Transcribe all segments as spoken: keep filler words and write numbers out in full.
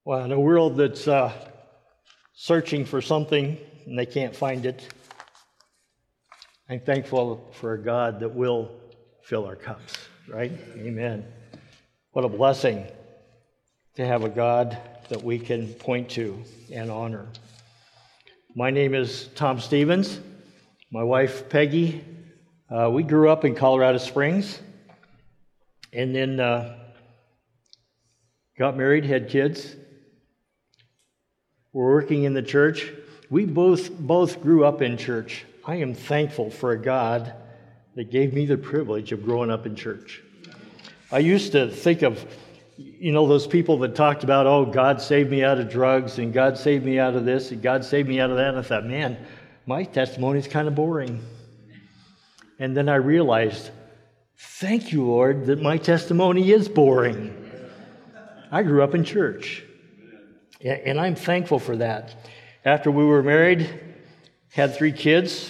Well, in a world that's uh, searching for something and they can't find it, I'm thankful for a God that will fill our cups, right? Amen. What a blessing to have a God that we can point to and honor. My name is Tom Stevens. My wife, Peggy, uh, we grew up in Colorado Springs and then uh, got married, had kids. We're working in the church. We both both grew up in church. I am thankful for a God that gave me the privilege of growing up in church. I used to think of, you know, those people that talked about, oh, God saved me out of drugs, and God saved me out of this, and God saved me out of that. And I thought, man, my testimony is kind of boring. And then I realized, thank you, Lord, that my testimony is boring. I grew up in church. And I'm thankful for that. After we were married, had three kids,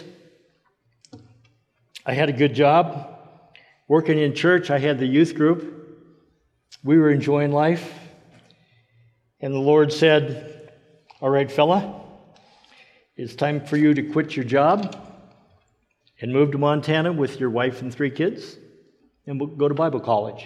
I had a good job. Working in church, I had the youth group. We were enjoying life. And the Lord said, all right, fella, it's time for you to quit your job and move to Montana with your wife and three kids, and we'll go to Bible college.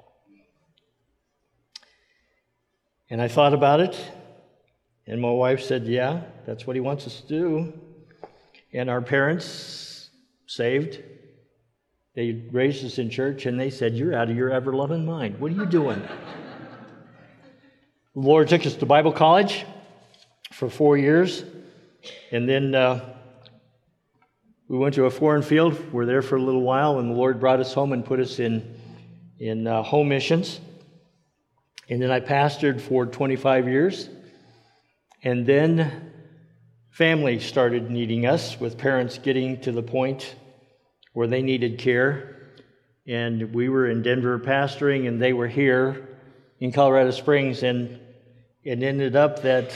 And I thought about it, and my wife said, yeah, that's what he wants us to do. And our parents saved. They raised us in church, and they said, you're out of your ever-loving mind. What are you doing? The Lord took us to Bible college for four years, and then uh, we went to a foreign field. We were there for a little while, and the Lord brought us home and put us in, in uh, home missions. And then I pastored for twenty-five years. And then family started needing us, with parents getting to the point where they needed care. And we were in Denver pastoring, and they were here in Colorado Springs. And it ended up that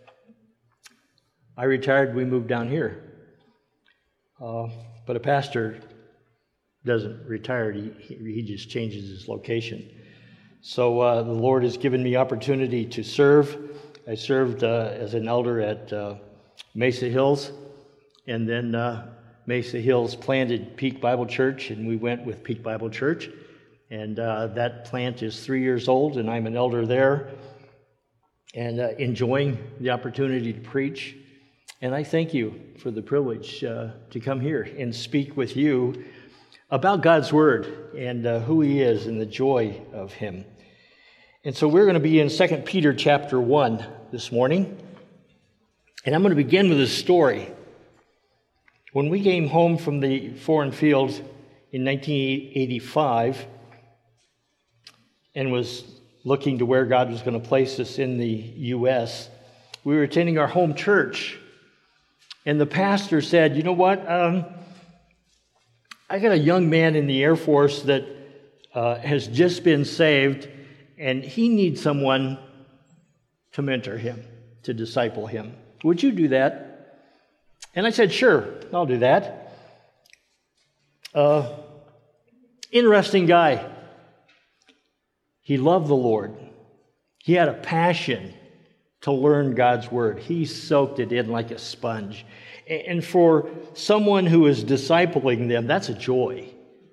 I retired, we moved down here. Uh, but a pastor doesn't retire, he, he just changes his location. So uh, the Lord has given me opportunity to serve. I served uh, as an elder at uh, Mesa Hills, and then uh, Mesa Hills planted Peak Bible Church, and we went with Peak Bible Church. And uh, that plant is three years old, and I'm an elder there, and uh, enjoying the opportunity to preach. And I thank you for the privilege uh, to come here and speak with you about God's Word and uh, who He is and the joy of Him. And so we're going to be in Second Peter chapter one this morning. And I'm going to begin with a story. When we came home from the foreign field in nineteen eighty-five and was looking to where God was going to place us in the U S, we were attending our home church. And the pastor said, you know what, um, I got a young man in the Air Force that uh, has just been saved, and he needs someone to mentor him, to disciple him. Would you do that? And I said, sure, I'll do that. Uh, interesting guy. He loved the Lord. He had a passion to learn God's Word. He soaked it in like a sponge. And for someone who is discipling them, that's a joy.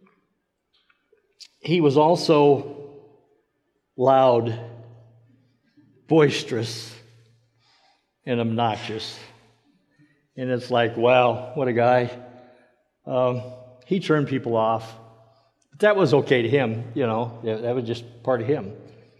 He was also loud, boisterous, and obnoxious. And it's like, wow, what a guy. Um, he turned people off. But that was okay to him, you know. That was just part of him.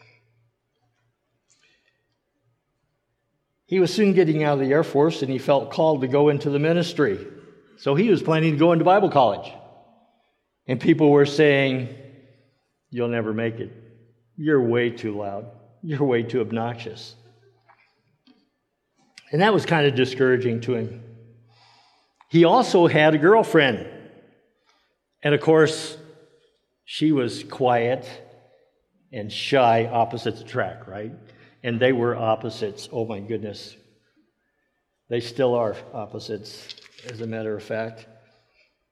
He was soon getting out of the Air Force, and he felt called to go into the ministry. So he was planning to go into Bible college. And people were saying, you'll never make it. You're way too loud. You're way too obnoxious. And that was kind of discouraging to him. He also had a girlfriend. And of course, she was quiet and shy, opposites attract, right? And they were opposites. Oh my goodness. They still are opposites, as a matter of fact.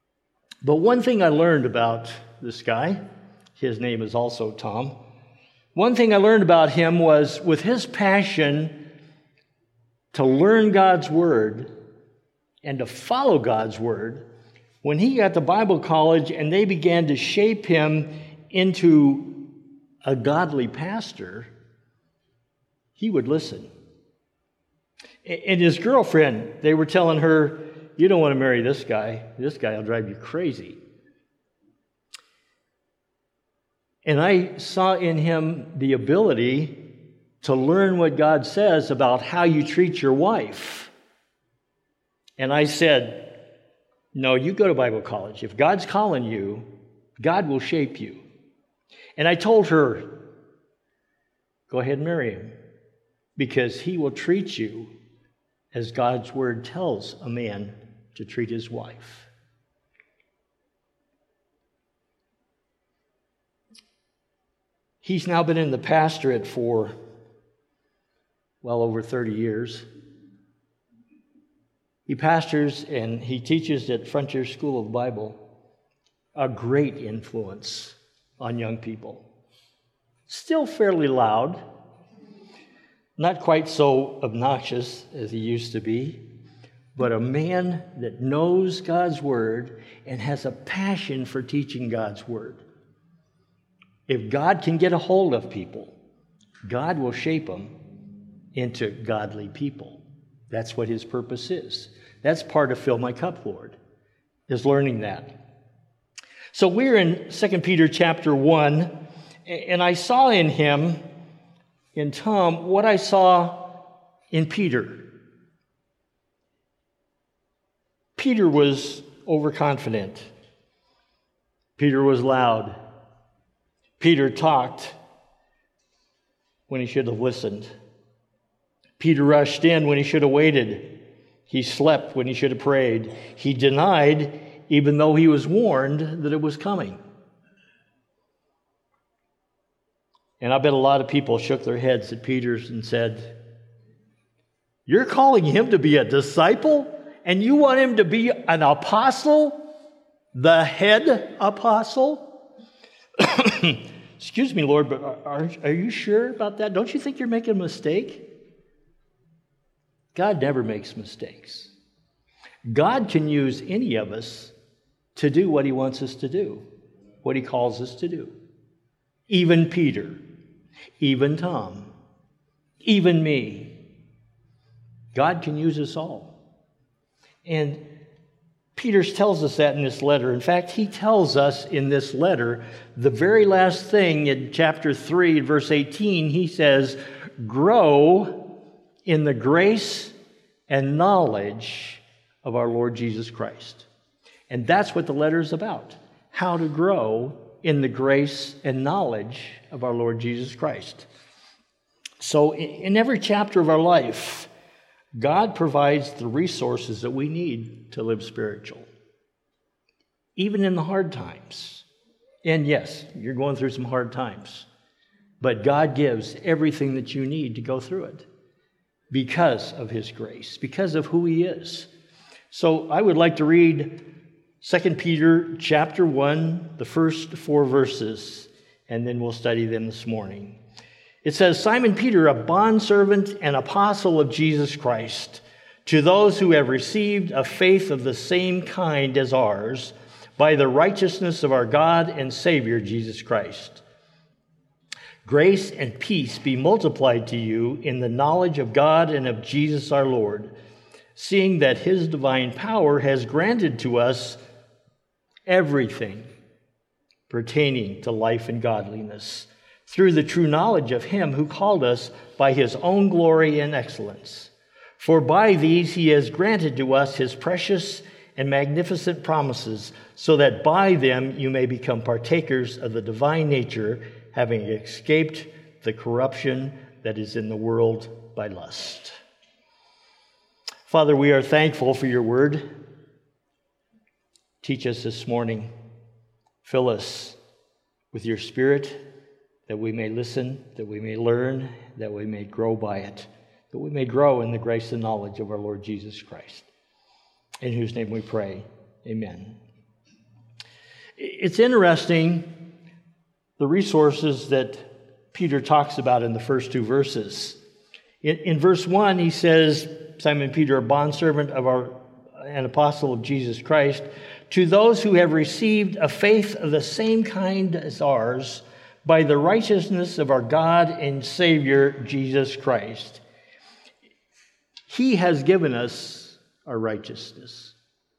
But one thing I learned about this guy, his name is also Tom. One thing I learned about him was with his passion to learn God's Word and to follow God's Word, when he got to Bible college and they began to shape him into a godly pastor, he would listen. And his girlfriend, they were telling her, you don't want to marry this guy. This guy will drive you crazy. And I saw in him the ability to learn what God says about how you treat your wife. And I said, no, you go to Bible college. If God's calling you, God will shape you. And I told her, go ahead and marry him, because he will treat you as God's Word tells a man to treat his wife. He's now been in the pastorate for well over thirty years. He pastors and he teaches at Frontier School of the Bible, a great influence on young people. Still fairly loud, not quite so obnoxious as he used to be, but a man that knows God's Word and has a passion for teaching God's Word. If God can get a hold of people, God will shape them into godly people. That's what his purpose is. That's part of Fill My Cup, Lord, is learning that. So we're in Second Peter chapter one, and I saw in him, in Tom, what I saw in Peter. Peter was overconfident. Peter was loud. Peter talked when he should have listened. Peter rushed in when he should have waited. He slept when he should have prayed. He denied even though he was warned that it was coming. And I bet a lot of people shook their heads at Peter and said, you're calling him to be a disciple? And you want him to be an apostle? The head apostle? Excuse me, Lord, but are, are you sure about that? Don't you think you're making a mistake? God never makes mistakes. God can use any of us to do what he wants us to do, what he calls us to do. Even Peter, even Tom, even me. God can use us all. And Peter tells us that in this letter. In fact, he tells us in this letter, the very last thing in chapter three, verse eighteen, he says, grow in the grace and knowledge of our Lord Jesus Christ. And that's what the letter is about, how to grow in the grace and knowledge of our Lord Jesus Christ. So in every chapter of our life, God provides the resources that we need to live spiritual, even in the hard times. And yes, you're going through some hard times, but God gives everything that you need to go through it because of his grace, because of who he is. So I would like to read Second Peter chapter one, the first four verses, and then we'll study them this morning. It says, Simon Peter, a bondservant and apostle of Jesus Christ, to those who have received a faith of the same kind as ours, by the righteousness of our God and Savior, Jesus Christ. Grace and peace be multiplied to you in the knowledge of God and of Jesus our Lord, seeing that his divine power has granted to us everything pertaining to life and godliness, through the true knowledge of him who called us by his own glory and excellence. For by these he has granted to us his precious and magnificent promises, so that by them you may become partakers of the divine nature, having escaped the corruption that is in the world by lust. Father, we are thankful for your word. Teach us this morning. Fill us with your Spirit, that we may listen, that we may learn, that we may grow by it, that we may grow in the grace and knowledge of our Lord Jesus Christ, in whose name we pray. Amen. It's interesting, the resources that Peter talks about in the first two verses. In, in verse one, he says, Simon Peter, a bondservant of our, an apostle of Jesus Christ, to those who have received a faith of the same kind as ours, by the righteousness of our God and Savior, Jesus Christ. He has given us our righteousness.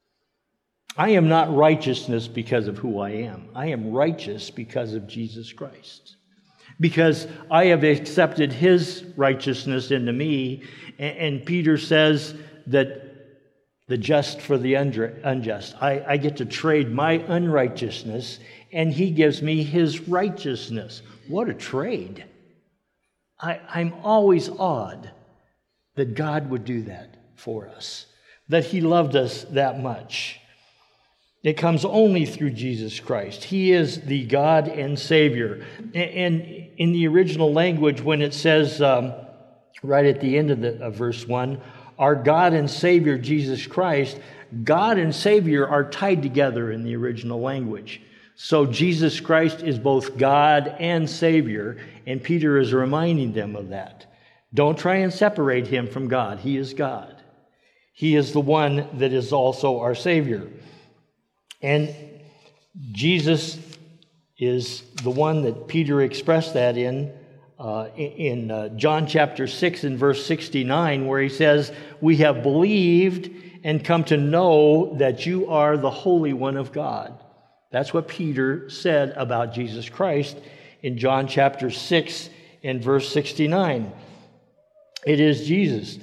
I am not righteousness because of who I am. I am righteous because of Jesus Christ. Because I have accepted his righteousness into me. And Peter says that the just for the unjust. I, I get to trade my unrighteousness, and he gives me his righteousness. What a trade. I, I'm always awed that God would do that for us, that he loved us that much. It comes only through Jesus Christ. He is the God and Savior. And in the original language, when it says um, right at the end of, the, of verse one, our God and Savior, Jesus Christ, God and Savior are tied together in the original language. So Jesus Christ is both God and Savior, and Peter is reminding them of that. Don't try and separate him from God. He is God. He is the one that is also our Savior. And Jesus is the one that Peter expressed that in, uh, in uh, John chapter six and verse sixty-nine, where he says, we have believed and come to know that you are the Holy One of God. That's what Peter said about Jesus Christ in John chapter six and verse sixty-nine. It is Jesus.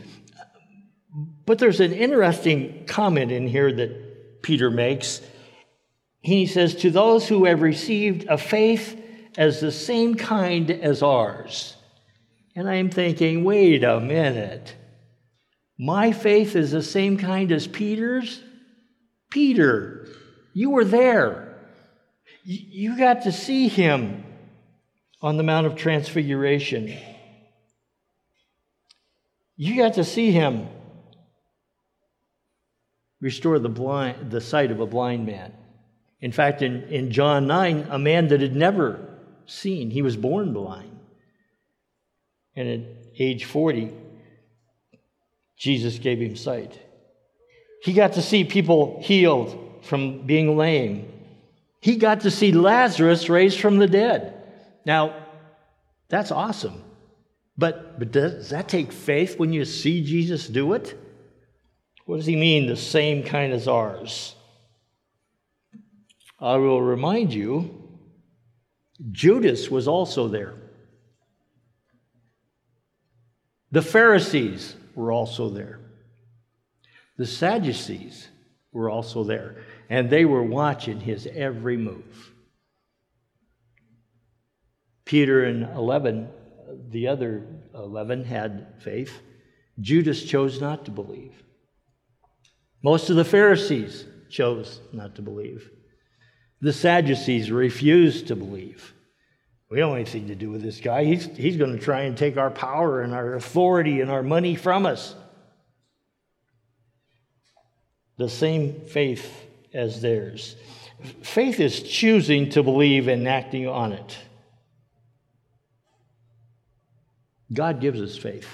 But there's an interesting comment in here that Peter makes. He says, to those who have received a faith as the same kind as ours. And I'm thinking, wait a minute. My faith is the same kind as Peter's? Peter, you were there. You got to see him on the Mount of Transfiguration. You got to see him restore the blind, the sight of a blind man. In fact, in, in John nine, a man that had never seen, he was born blind. And at age forty, Jesus gave him sight. He got to see people healed from being lame. He got to see Lazarus raised from the dead. Now, that's awesome. But, but does that take faith when you see Jesus do it? What does he mean, the same kind as ours? I will remind you, Judas was also there. The Pharisees were also there. The Sadducees were also there. And they were watching his every move. Peter and eleven, the other eleven had faith. Judas chose not to believe. Most of the Pharisees chose not to believe. The Sadducees refused to believe. We don't have anything to do with this guy. He's, he's going to try and take our power and our authority and our money from us. The same faith as theirs. Faith is choosing to believe and acting on it. God gives us faith.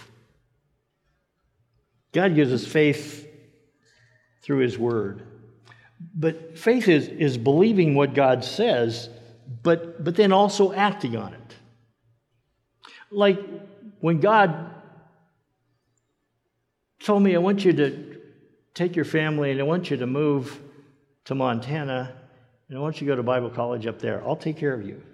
God gives us faith through his word. But faith is, is believing what God says, but, but then also acting on it. Like when God told me, I want you to take your family and I want you to move to Montana, and I want you to go to Bible college up there. I'll take care of you.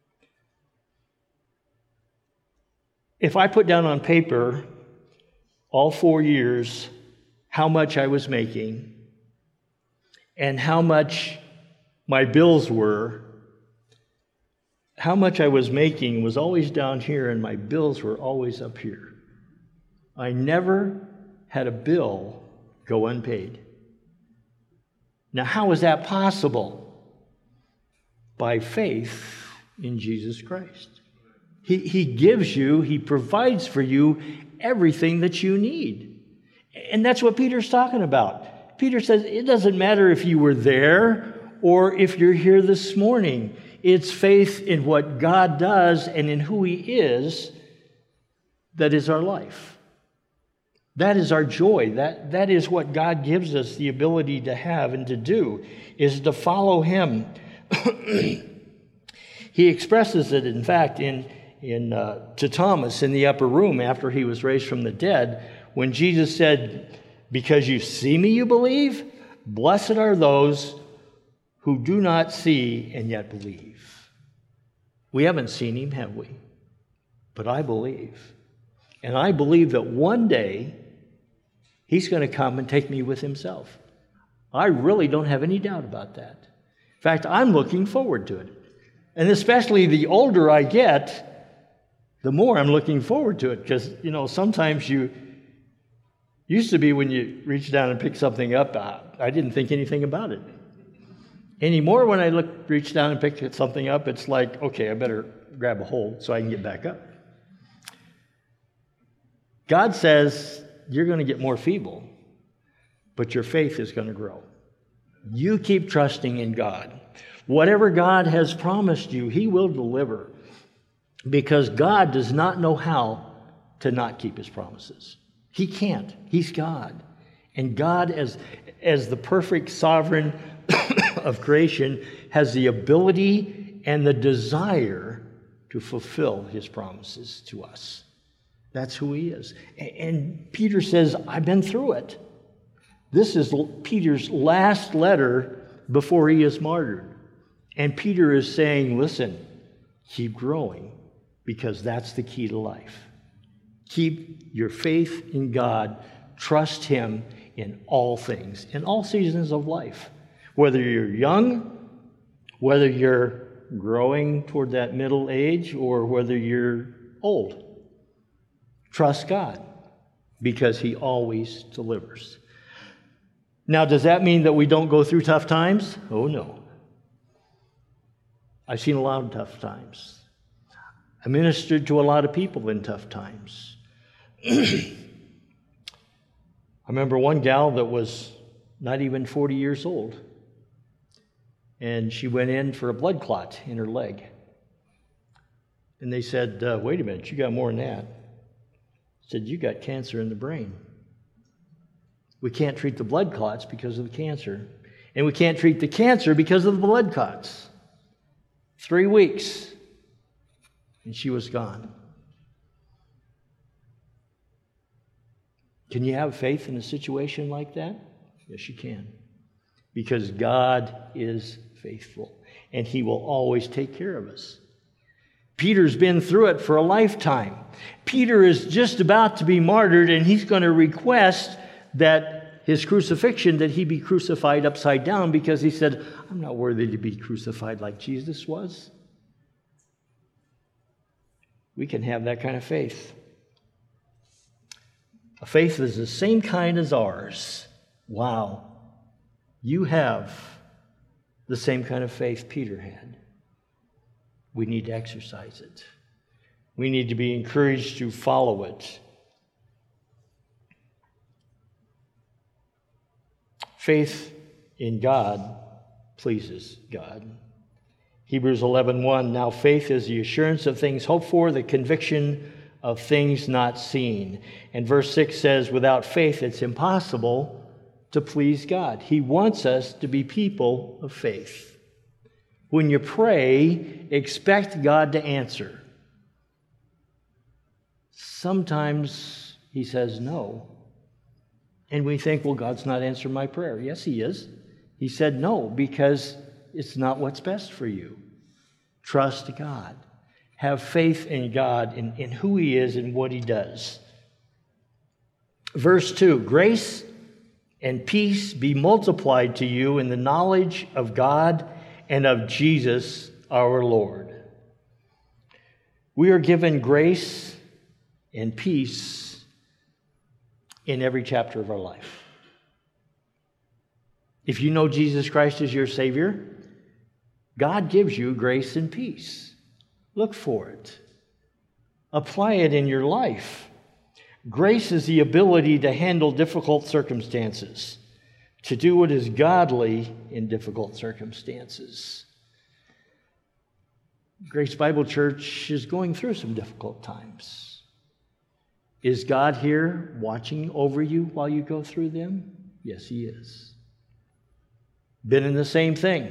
If I put down on paper all four years how much I was making and how much my bills were, how much I was making was always down here and my bills were always up here. I never had a bill go unpaid. Now, how is that possible? By faith in Jesus Christ. He, he gives you, he provides for you everything that you need. And that's what Peter's talking about. Peter says, it doesn't matter if you were there or if you're here this morning. It's faith in what God does and in who He is that is our life. That is our joy. That, that is what God gives us the ability to have and to do, is to follow Him. He expresses it, in fact, in, in uh, to Thomas in the upper room after he was raised from the dead, when Jesus said, "Because you see me, you believe? Blessed are those who do not see and yet believe." We haven't seen Him, have we? But I believe. And I believe that one day He's going to come and take me with Himself. I really don't have any doubt about that. In fact, I'm looking forward to it. And especially the older I get, the more I'm looking forward to it. Because, you know, sometimes you, used to be when you reach down and pick something up, I didn't think anything about it. Anymore, when I look, reach down and pick something up, it's like, okay, I better grab a hold so I can get back up. God says you're going to get more feeble, but your faith is going to grow. You keep trusting in God. Whatever God has promised you, He will deliver, because God does not know how to not keep His promises. He can't. He's God. And God, as, as the perfect sovereign of creation, has the ability and the desire to fulfill His promises to us. That's who He is. And Peter says, I've been through it. This is Peter's last letter before he is martyred. And Peter is saying, listen, keep growing, because that's the key to life. Keep your faith in God. Trust Him in all things, in all seasons of life. Whether you're young, whether you're growing toward that middle age, or whether you're old. Trust God, because He always delivers. Now, does that mean that we don't go through tough times? Oh, no. I've seen a lot of tough times. I ministered to a lot of people in tough times. I remember one gal that was not even forty years old, and she went in for a blood clot in her leg. And they said, uh, wait a minute, you got more than that. I said, you got cancer in the brain. We can't treat the blood clots because of the cancer, and we can't treat the cancer because of the blood clots. Three weeks, and she was gone. Can you have faith in a situation like that? Yes, you can. Because God is faithful, and He will always take care of us. Peter's been through it for a lifetime. Peter is just about to be martyred, and he's going to request that his crucifixion, that he be crucified upside down, because he said, I'm not worthy to be crucified like Jesus was. We can have that kind of faith. A faith is the same kind as ours. Wow. You have the same kind of faith Peter had. We need to exercise it. We need to be encouraged to follow it. Faith in God pleases God. Hebrews eleven one, now faith is the assurance of things hoped for, the conviction of things not seen. And verse six says, without faith it's impossible to please God. He wants us to be people of faith. When you pray, expect God to answer. Sometimes He says no. And we think, well, God's not answering my prayer. Yes, He is. He said no, because it's not what's best for you. Trust God. Have faith in God, in, in who He is and what He does. Verse two, grace and peace be multiplied to you in the knowledge of God and of Jesus our Lord. We are given grace and peace in every chapter of our life. If you know Jesus Christ as your Savior, God gives you grace and peace. Look for it. Apply it in your life. Grace is the ability to handle difficult circumstances, to do what is godly in difficult circumstances. Grace Bible Church is going through some difficult times. Is God here watching over you while you go through them? Yes, He is. Been in the same thing.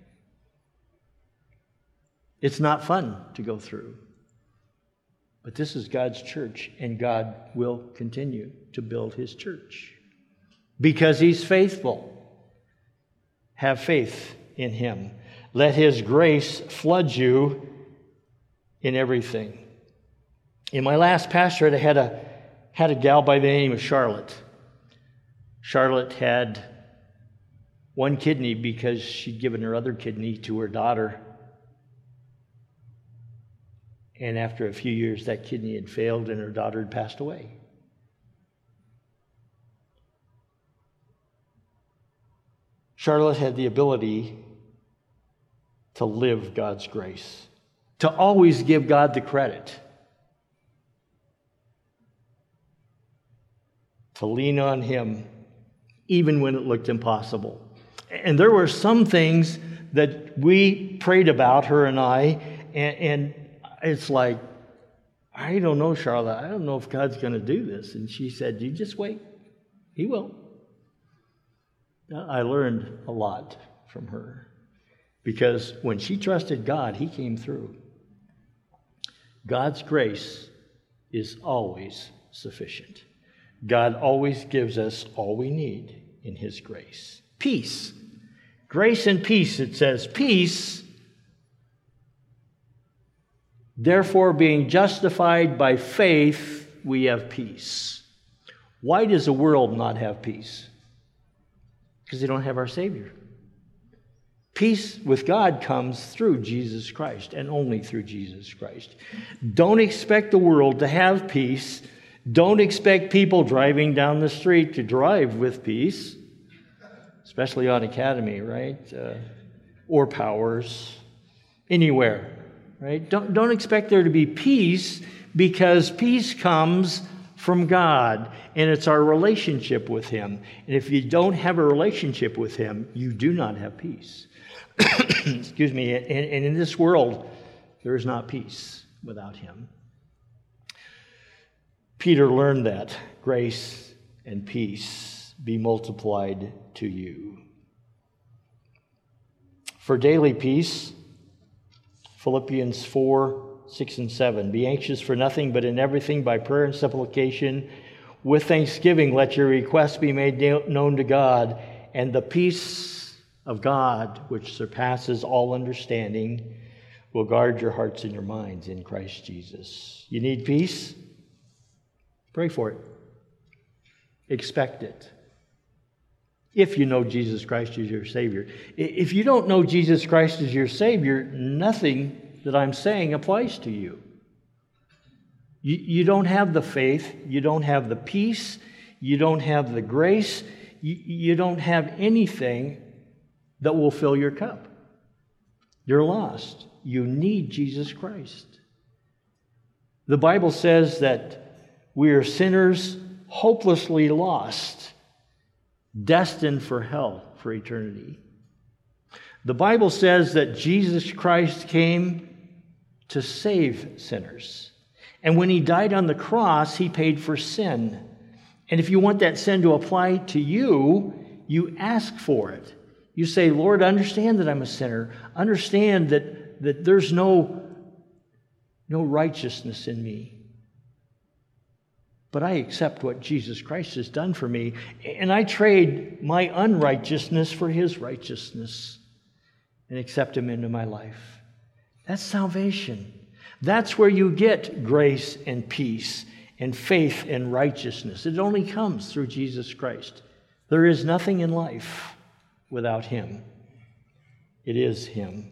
It's not fun to go through. But this is God's church, and God will continue to build His church because He's faithful. Have faith in Him. Let His grace flood you in everything. In my last pastorate, I had a, had a gal by the name of Charlotte. Charlotte had one kidney because she'd given her other kidney to her daughter. And after a few years, that kidney had failed and her daughter had passed away. Charlotte had the ability to live God's grace, to always give God the credit, to lean on Him even when it looked impossible. And there were some things that we prayed about, her and I, and, and it's like, I don't know, Charlotte, I don't know if God's going to do this. And she said, you just wait. He will. I learned a lot from her because when she trusted God, He came through. God's grace is always sufficient. God always gives us all we need in His grace. Peace. Grace and peace, it says. Peace, therefore, being justified by faith, we have peace. Why does the world not have peace? Because they don't have our Savior. Peace with God comes through Jesus Christ and only through Jesus Christ. Don't expect the world to have peace. Don't expect people driving down the street to drive with peace, especially on Academy, right? Uh, or Powers, anywhere, right? Don't, don't expect there to be peace because peace comes from God, and it's our relationship with Him. And if you don't have a relationship with Him, you do not have peace. Excuse me. And, and in this world, there is not peace without Him. Peter learned that grace and peace be multiplied to you. For daily peace, Philippians four, six and seven. Be anxious for nothing, but in everything by prayer and supplication, with thanksgiving, let your requests be made known to God, and the peace of God, which surpasses all understanding, will guard your hearts and your minds in Christ Jesus. You need peace? Pray for it. Expect it. If you know Jesus Christ as your Savior. If you don't know Jesus Christ as your Savior, nothing that I'm saying applies to you. you. You don't have the faith, you don't have the peace, you don't have the grace, you, you don't have anything that will fill your cup. You're lost. You need Jesus Christ. The Bible says that we are sinners hopelessly lost, destined for hell for eternity. The Bible says that Jesus Christ came to save sinners. And when He died on the cross, He paid for sin. And if you want that sin to apply to you, you ask for it. You say, Lord, understand that I'm a sinner. Understand that, that there's no, no righteousness in me. But I accept what Jesus Christ has done for me, and I trade my unrighteousness for His righteousness and accept Him into my life. That's salvation. That's where you get grace and peace and faith and righteousness. It only comes through Jesus Christ. There is nothing in life without Him. It is Him.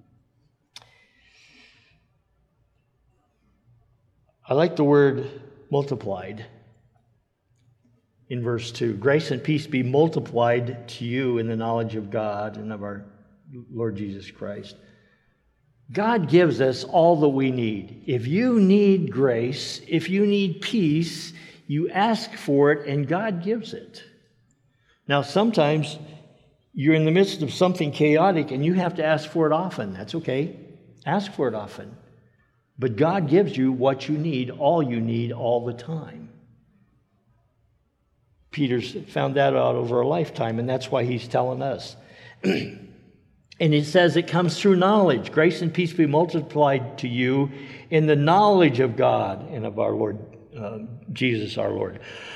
I like the word multiplied in verse two. Grace and peace be multiplied to you in the knowledge of God and of our Lord Jesus Christ. God gives us all that we need. If you need grace, if you need peace, you ask for it and God gives it. Now, sometimes you're in the midst of something chaotic and you have to ask for it often. That's okay. Ask for it often. But God gives you what you need, all you need, all the time. Peter's found that out over a lifetime, and that's why he's telling us. And it says it comes through knowledge. Grace and peace be multiplied to you in the knowledge of God and of our Lord, uh, Jesus our Lord.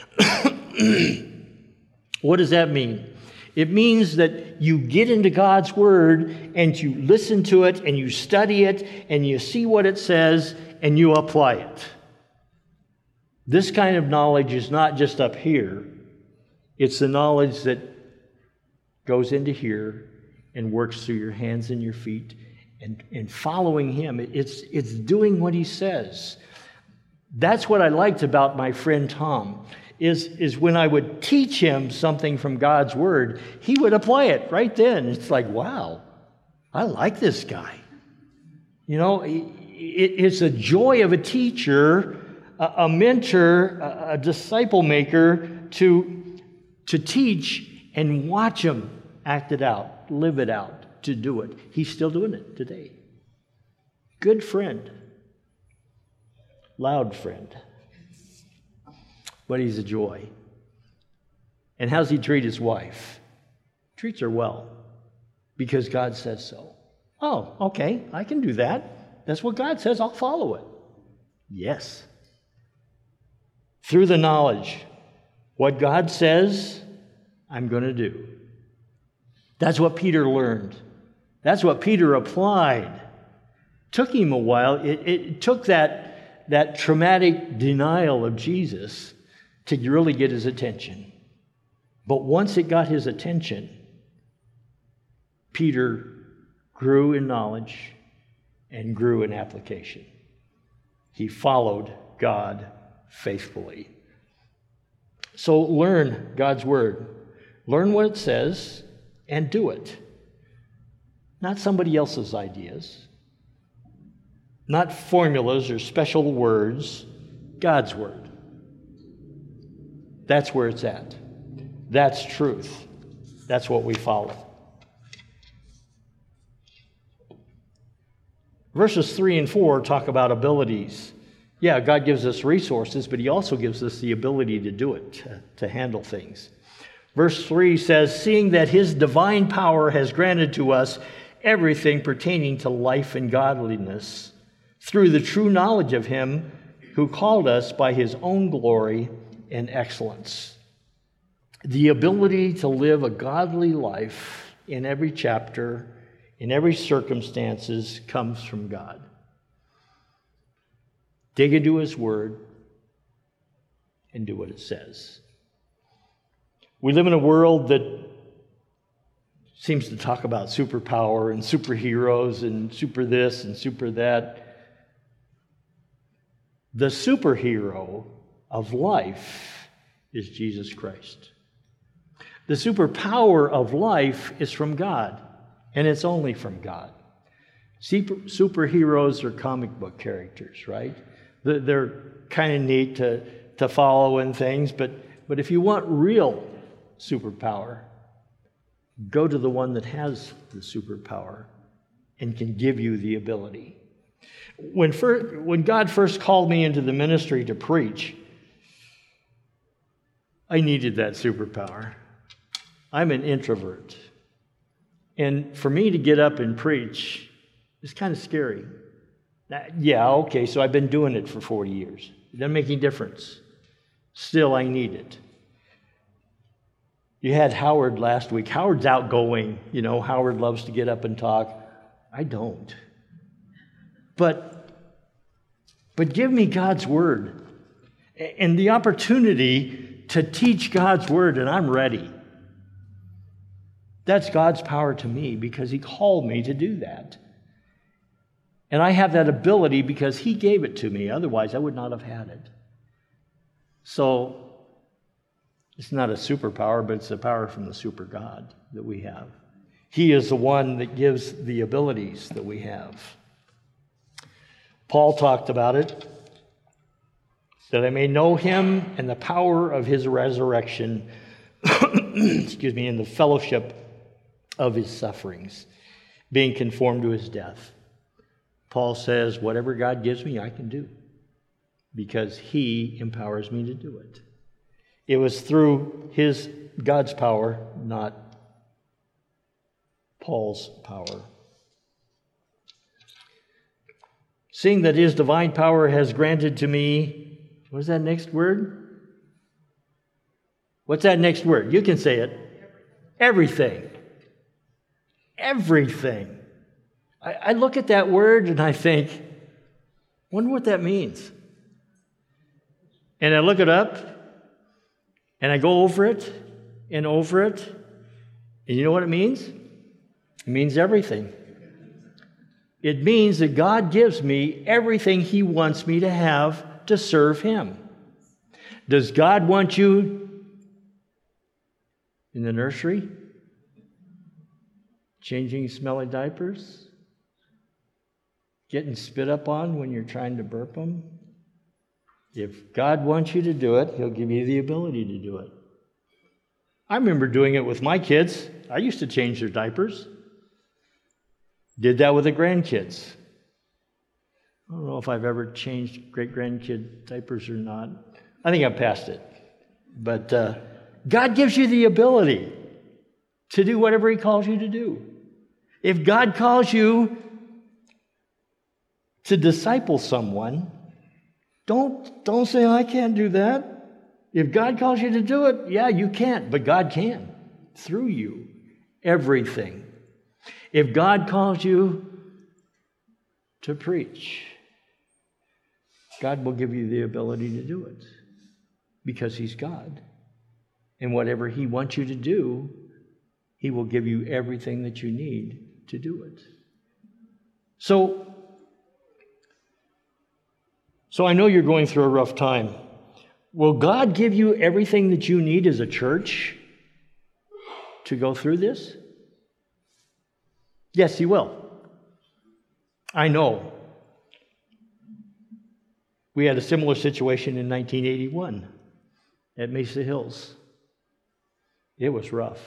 What does that mean? It means that you get into God's Word and you listen to it and you study it and you see what it says and you apply it. This kind of knowledge is not just up here. It's the knowledge that goes into here and works through your hands and your feet and, and following Him. It's, it's doing what He says. That's what I liked about my friend Tom, is, is when I would teach him something from God's Word, he would apply it right then. It's like, wow, I like this guy. You know, it, it's a joy of a teacher, a, a mentor, a, a disciple maker to, to teach and watch him act it out, live it out, to do it. He's still doing it today. Good friend. Loud friend. But he's a joy. And how's he treat his wife? Treats her well. Because God says so. Oh, okay, I can do that. That's what God says, I'll follow it. Yes. Through the knowledge, what God says, I'm going to do. That's what Peter learned. That's what Peter applied. Took him a while. It, it took that, that traumatic denial of Jesus to really get his attention. But once it got his attention, Peter grew in knowledge and grew in application. He followed God faithfully. So learn God's Word. Learn what it says and do it. Not somebody else's ideas. Not formulas or special words. God's Word. That's where it's at. That's truth. That's what we follow. Verses three and four talk about abilities. Yeah, God gives us resources, but He also gives us the ability to do it, to, to handle things. Verse three says, seeing that His divine power has granted to us everything pertaining to life and godliness, through the true knowledge of Him who called us by His own glory and excellence. The ability to live a godly life in every chapter, in every circumstances, comes from God. Dig into His Word and do what it says. We live in a world that seems to talk about superpower and superheroes and super this and super that. The superhero of life is Jesus Christ. The superpower of life is from God, and it's only from God. Super, superheroes are comic book characters, right? They're kind of neat to, to follow and things, but, but if you want real superpower, go to the one that has the superpower and can give you the ability. When, first, when God first called me into the ministry to preach, I needed that superpower. I'm an introvert. And for me to get up and preach is kind of scary. Now, yeah, okay, so I've been doing it for forty years. It doesn't make any difference. Still, I need it. You had Howard last week. Howard's outgoing. You know, Howard loves to get up and talk. I don't. But, but give me God's Word and the opportunity to teach God's Word, and I'm ready. That's God's power to me because He called me to do that. And I have that ability because He gave it to me. Otherwise, I would not have had it. So, it's not a superpower, but it's the power from the super God that we have. He is the one that gives the abilities that we have. Paul talked about it, that I may know Him and the power of His resurrection, excuse me, in the fellowship of His sufferings, being conformed to His death. Paul says, whatever God gives me, I can do, because he empowers me to do it. It was through his, God's power, not Paul's power. Seeing that his divine power has granted to me, what's that next word? What's that next word? You can say it. Everything. Everything. I, I look at that word and I think, wonder what that means. And I look it up and I go over it and over it. And you know what it means? It means everything. It means that God gives me everything he wants me to have to serve him. Does God want you in the nursery? Changing smelly diapers? Getting spit up on when you're trying to burp them? If God wants you to do it, he'll give you the ability to do it. I remember doing it with my kids. I used to change their diapers. Did that with the grandkids. I don't know if I've ever changed great-grandkid diapers or not. I think I'm past it. But uh, God gives you the ability to do whatever he calls you to do. If God calls you to disciple someone, don't, don't say, I can't do that. If God calls you to do it, yeah, you can't, but God can through you. Everything. If God calls you to preach, God will give you the ability to do it because he's God. And whatever he wants you to do, he will give you everything that you need to do it. So, so I know you're going through a rough time. Will God give you everything that you need as a church to go through this? Yes, he will. I know. We had a similar situation in nineteen eighty-one at Mesa Hills. It was rough.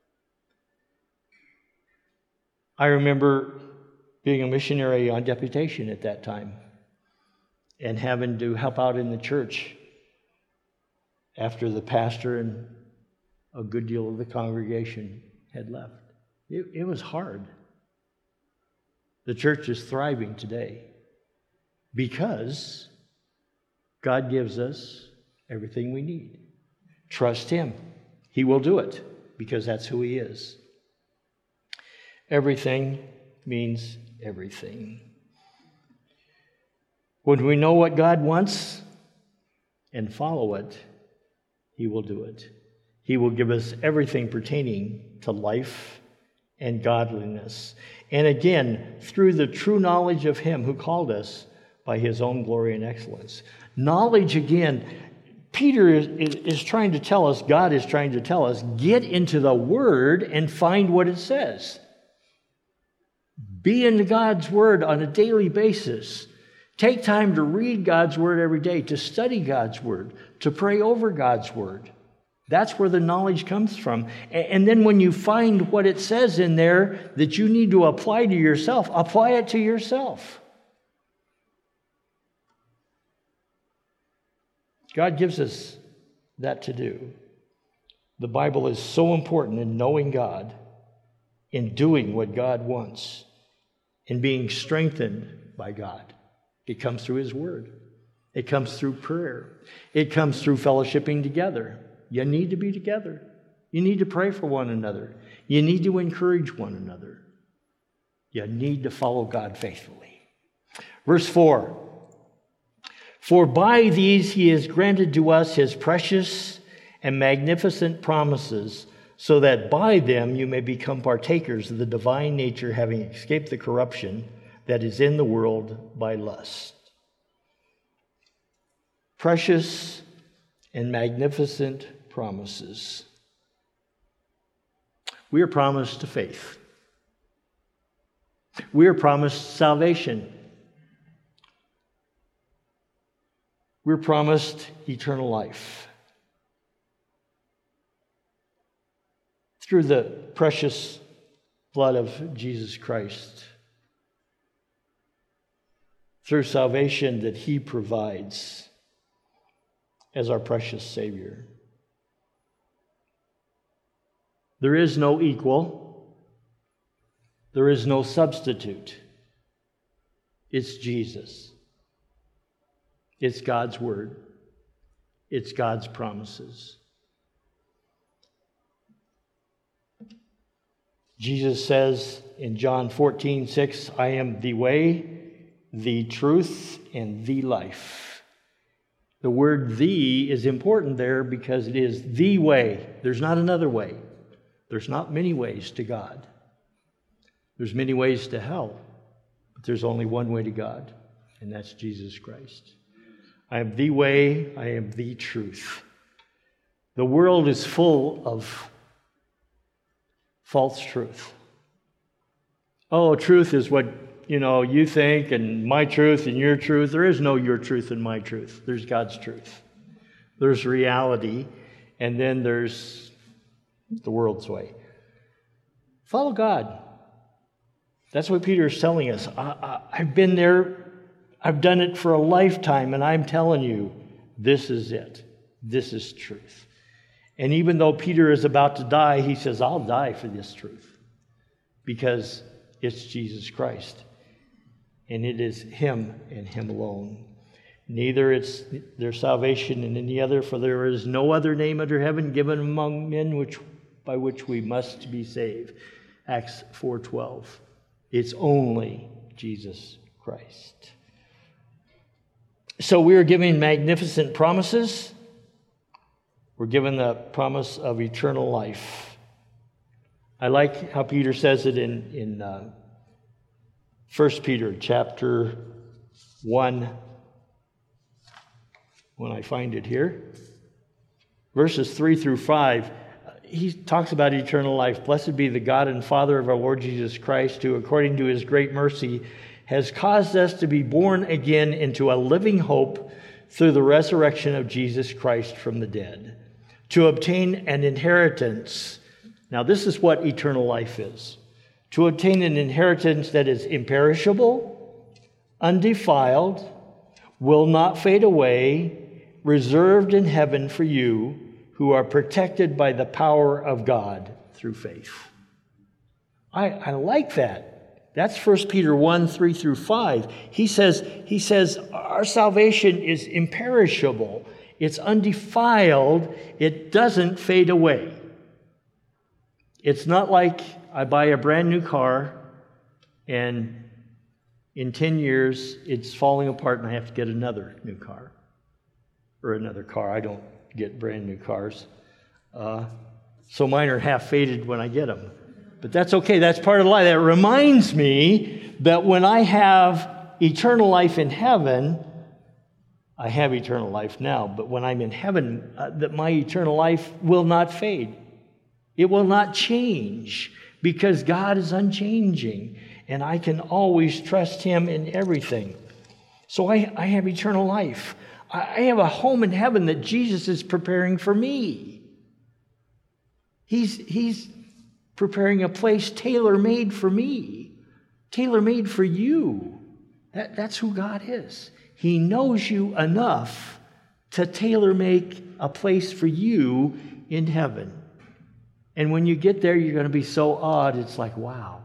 I remember being a missionary on deputation at that time and having to help out in the church after the pastor and a good deal of the congregation had left. It, it was hard. The church is thriving today because God gives us everything we need. Trust him. He will do it because that's who he is. Everything means everything. When we know what God wants and follow it, he will do it. He will give us everything pertaining to life and godliness. And again, through the true knowledge of him who called us by his own glory and excellence. Knowledge, again, Peter is, is, is trying to tell us, God is trying to tell us, get into the Word and find what it says. Be in God's Word on a daily basis. Take time to read God's Word every day, to study God's Word, to pray over God's Word. That's where the knowledge comes from. And then when you find what it says in there that you need to apply to yourself, apply it to yourself. God gives us that to do. The Bible is so important in knowing God, in doing what God wants, in being strengthened by God. It comes through his word. It comes through prayer. It comes through fellowshipping together. You need to be together. You need to pray for one another. You need to encourage one another. You need to follow God faithfully. Verse four. For by these he has granted to us his precious and magnificent promises, so that by them you may become partakers of the divine nature, having escaped the corruption that is in the world by lust. Precious and magnificent promises. We are promised to faith. We are promised salvation. We're promised eternal life through the precious blood of Jesus Christ. through salvation that He provides as our precious Savior. There is no equal. There is no substitute. It's Jesus. It's God's Word. It's God's promises. Jesus says in John fourteen six, I am the way, the truth, and the life. The word "the" is important there because it is the way. There's not another way. There's not many ways to God. There's many ways to hell, but there's only one way to God, and that's Jesus Christ. I am the way, I am the truth. The world is full of false truth. Oh, truth is what, you know, you think, and my truth and your truth. There is no your truth and my truth. There's God's truth. There's reality, and then there's the world's way. Follow God. That's what Peter is telling us. I, I, I've been there. I've done it for a lifetime, and I'm telling you, this is it. This is truth. And even though Peter is about to die, he says, I'll die for this truth because it's Jesus Christ. And it is Him and Him alone. Neither is there salvation in any other, for there is no other name under heaven given among men which by which we must be saved. Acts four twelve. It's only Jesus Christ. So we are given magnificent promises. We're given the promise of eternal life. I like how Peter says it in, in uh, First Peter chapter one, when I find it here. Verses three through five, he talks about eternal life. Blessed be the God and Father of our Lord Jesus Christ, who according to His great mercy has caused us to be born again into a living hope through the resurrection of Jesus Christ from the dead, to obtain an inheritance. Now, this is what eternal life is. To obtain an inheritance that is imperishable, undefiled, will not fade away, reserved in heaven for you, who are protected by the power of God through faith. I, I like that. That's First Peter one, three through five. He says, he says, our salvation is imperishable. It's undefiled. It doesn't fade away. It's not like I buy a brand new car and in ten years it's falling apart and I have to get another new car. Or another car. I don't get brand new cars. Uh, so mine are half faded when I get them. But that's okay. That's part of the life. That reminds me that when I have eternal life in heaven, I have eternal life now, but when I'm in heaven, uh, that my eternal life will not fade. It will not change because God is unchanging and I can always trust Him in everything. So I, I have eternal life. I have a home in heaven that Jesus is preparing for me. He's, he's preparing a place tailor-made for me, tailor-made for you. That, that's who God is. He knows you enough to tailor-make a place for you in heaven. And when you get there, you're going to be so awed, it's like, wow.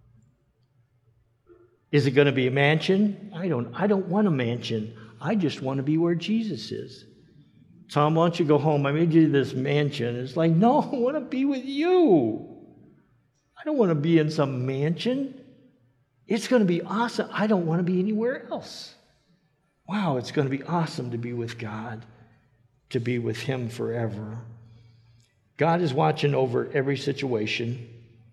Is it going to be a mansion? I don't, I don't want a mansion. I just want to be where Jesus is. Tom, why don't you go home? I made you this mansion. It's like, no, I want to be with you. I don't want to be in some mansion. It's going to be awesome. I don't want to be anywhere else. Wow, it's going to be awesome to be with God, to be with Him forever. God is watching over every situation.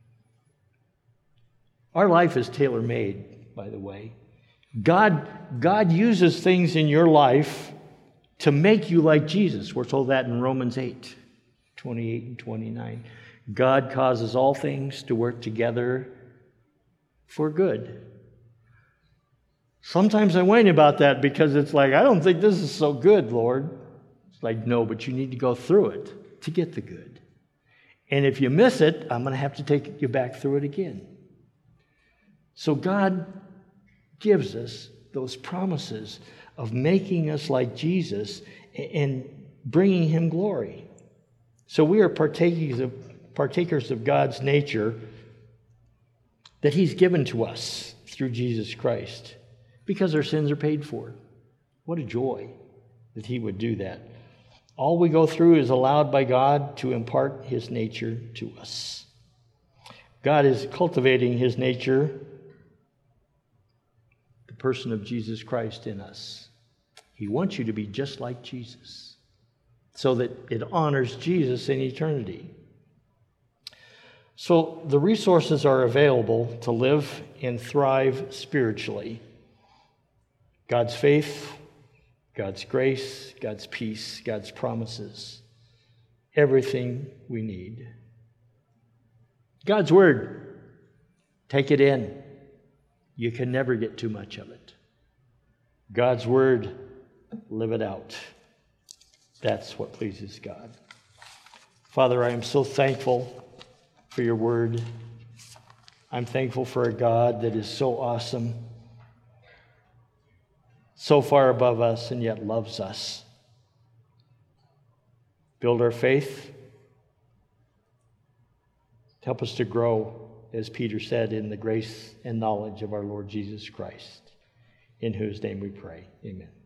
Our life is tailor-made, by the way. God, God uses things in your life to make you like Jesus. We're told that in Romans eight, twenty-eight and twenty-nine. God causes all things to work together for good. Sometimes I whine about that because it's like, I don't think this is so good, Lord. It's like, no, but you need to go through it to get the good. And if you miss it, I'm going to have to take you back through it again. So God gives us those promises of making us like Jesus and bringing him glory. So we are partakers of, partakers of God's nature that he's given to us through Jesus Christ because our sins are paid for. What a joy that he would do that. All we go through is allowed by God to impart his nature to us. God is cultivating his nature, the person of Jesus Christ in us. He wants you to be just like Jesus so that it honors Jesus in eternity. So the resources are available to live and thrive spiritually. God's faith, God's grace, God's peace, God's promises. Everything we need. God's word, take it in. You can never get too much of it. God's word, live it out. That's what pleases God. Father, I am so thankful for your word. I'm thankful for a God that is so awesome, so far above us, and yet loves us. Build our faith. Help us to grow, as Peter said, in the grace and knowledge of our Lord Jesus Christ, in whose name we pray. Amen.